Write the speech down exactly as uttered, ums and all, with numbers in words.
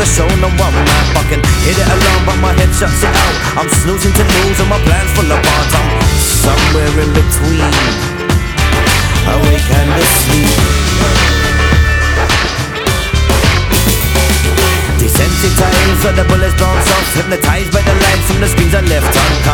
show, no I'm not fucking hit it alone, but my head shuts it out. I'm snoozing to lose and my plans full of parts. I'm somewhere in between, awake and asleep. Desensitized, so the bullets bounce off. Hypnotized by the lights from the screens I left unconscious.